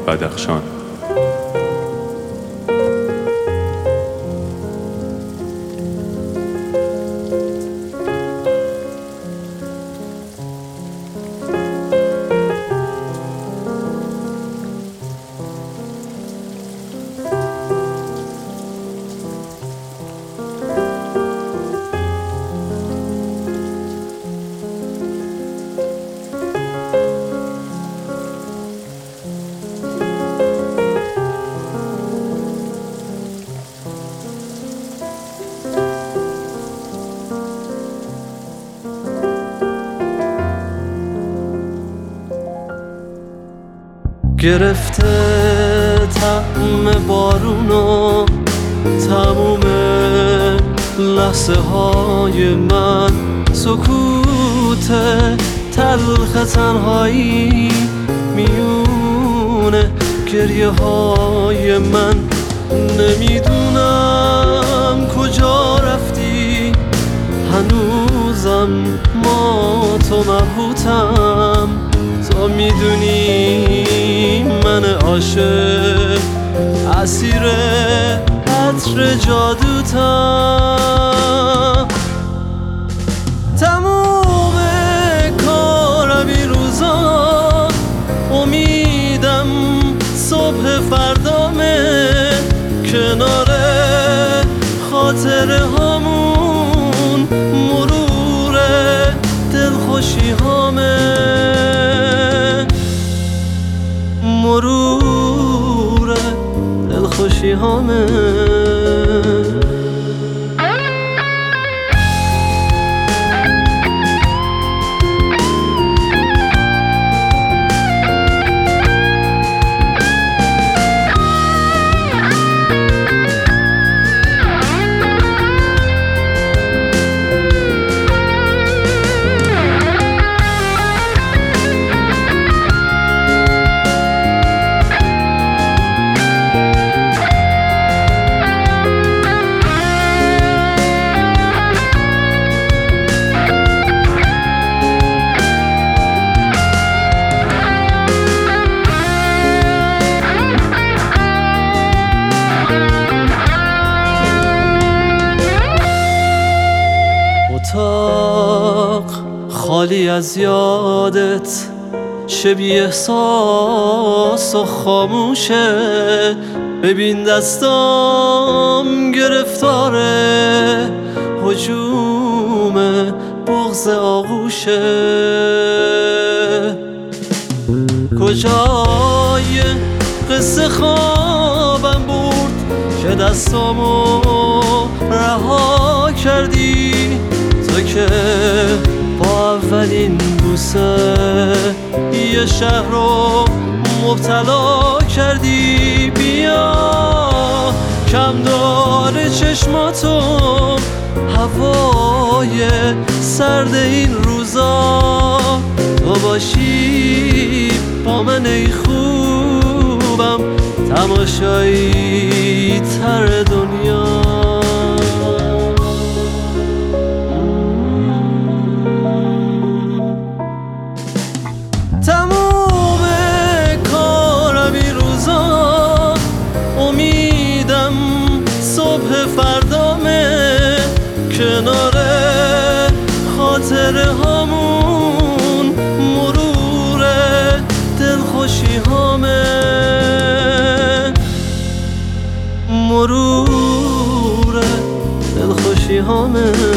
بدخشان. گرفته طعم بارونو تموم لحظه های من، سکوت تلخ تنهایی میونه گریه های من. نمیدونم کجا رفتی، هنوزم ما تو مبهوتم. تو میدونی من عاشق اسیر عطر جادوتم. تموم کارم این روزا، امیدم صبح فردامه، کنار خاطره هامون مرور دلخوشی هامه، مرور دلخوشی هامه. اتاق خالی از یادت، شبیه احساس و خاموشه. ببین دستام گرفتاره، هجوم بغض آغوشه. کجای قصه خوابم برد که دستامو رها کردی، تو که با اولین بوسه یه شهر رو مبتلا کردی. بیا کم داره چشماتو، هوای سرد این روزا، تو باشی با من ای خوبم، تماشایی تر دنیا. تموم کارم این روزا، امیدم صبح فردامه، کنار خاطره هامون مرور دلخوشی هامه، مرور دلخوشی هامه.